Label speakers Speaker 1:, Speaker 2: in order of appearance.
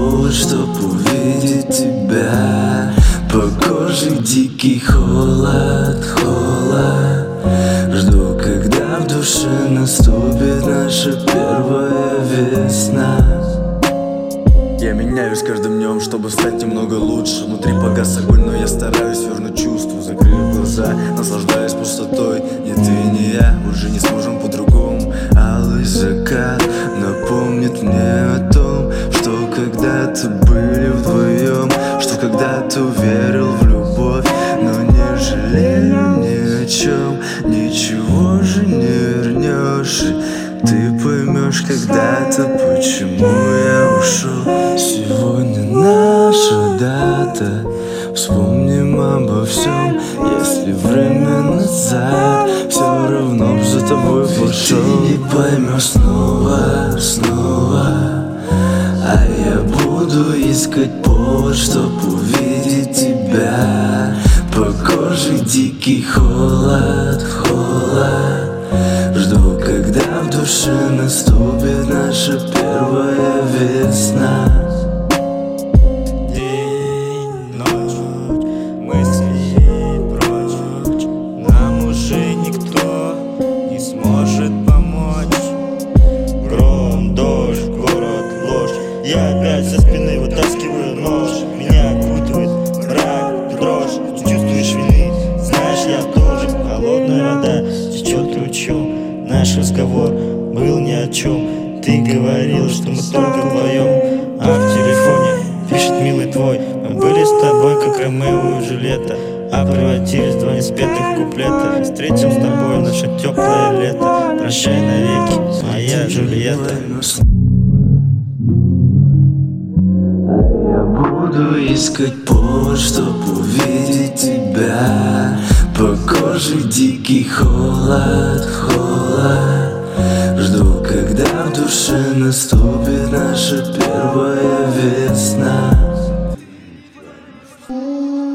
Speaker 1: повод, чтоб увидеть тебя. По коже дикий холод, холод. Жду, когда в душе наступит наша первая весна.
Speaker 2: Я меняюсь каждым днем, чтобы стать немного лучше. Внутри погас огонь, но я стараюсь вернуть чувства. Закрыв глаза, наслаждаюсь пустотой. Ни ты, ни я уже не сможем по-другому. Алый закат напомнит мне о том, что когда-то были вдвоем, что когда-то верил в любовь, но не жалею ни о чем. Ничего же не вернешь, и ты поймешь когда-то, почему я ушел. Сегодня наша дата, вспомним обо всем. Если время назад, все равно б за тобой пошел. Ты не поймешь снова, снова, а я буду искать повод, чтоб увидеть тебя. По коже дикий холод, холод. Жду, когда в душе наступит наша первая весна.
Speaker 3: День, ночь, мысли прочь. Нам уже никто не сможет помочь. Гром, дождь, город, ложь. Я опять со спины вытаскиваю нож. Меня окутывает мрак, дрожь. Ты чувствуешь вины, знаешь, я тоже. Холодная вода течет ручьем. Наш разговор был ни о чем. Ты говорил, что мы только вдвоем, а в телефоне пишет милый твой. Мы были с тобой, как Ромео и Джульетта, а превратились в два неспетых куплета. Встретим с тобой наше теплое лето. Прощай навеки, моя Джульетта.
Speaker 1: Я буду искать повод, чтоб увидеть тебя. По коже дикий холод, холод. Жду, когда в душе наступит наша первая весна.